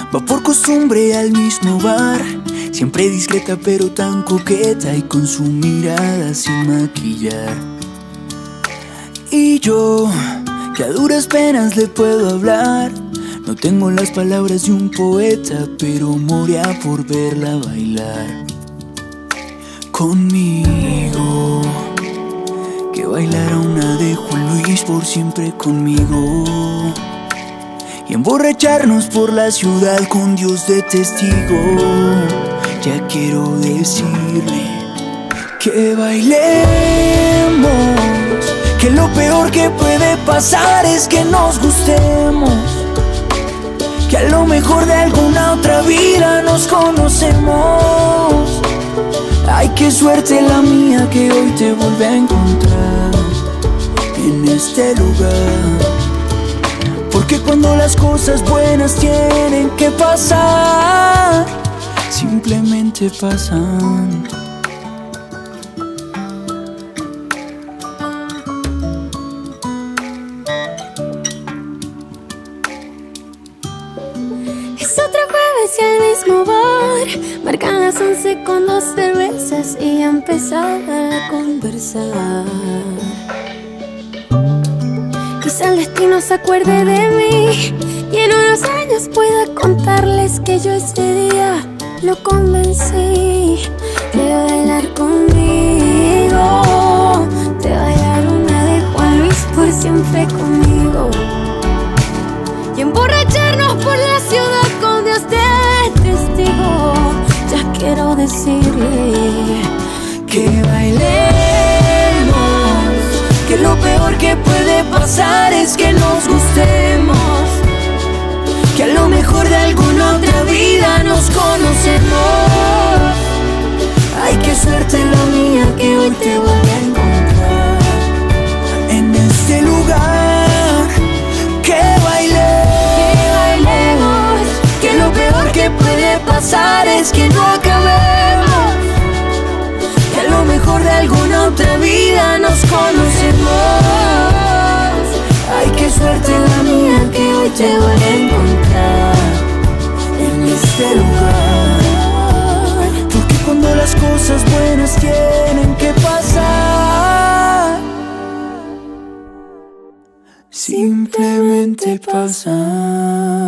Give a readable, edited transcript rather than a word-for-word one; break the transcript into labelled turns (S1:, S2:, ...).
S1: Va por costumbre al mismo bar, siempre discreta pero tan coqueta y con su mirada sin maquillar. Y yo, que a duras penas le puedo hablar, no tengo las palabras de un poeta, pero moría por verla bailar conmigo. Que bailara una de Juan Luis por siempre conmigo, y emborracharnos por la ciudad con Dios de testigo. Ya quiero decirle que bailemos, que lo peor que puede pasar es que nos gustemos, que a lo mejor de alguna otra vida nos conocemos. Ay, qué suerte la mía que hoy te vuelve a encontrar en este lugar. Porque cuando las cosas buenas tienen que pasar, simplemente pasan.
S2: Es otro jueves y el mismo bar, marcan las 11 con 2 cervezas y ya empezaba a conversar. Quizá el destino se acuerde de mí y en unos años pueda contarles que yo ese día lo convencí de bailar conmigo, de bailar una de Juan Luis por siempre conmigo, y emborracharnos por la ciudad con Dios de testigo. Ya quiero decirle
S1: que bailemos, que lo peor que puede pasar es que nos gustemos, que a lo mejor de alguna otra vida nos conocemos. Ay, qué suerte la mía que hoy te vuelve a encontrar en este lugar. Que bailemos, que lo peor que puede pasar es que no acabemos, que a lo mejor de alguna otra vida nos conocemos. Ay, qué suerte la mía que hoy te voy a encontrar en este lugar. Porque cuando las cosas buenas tienen que pasar, simplemente pasan.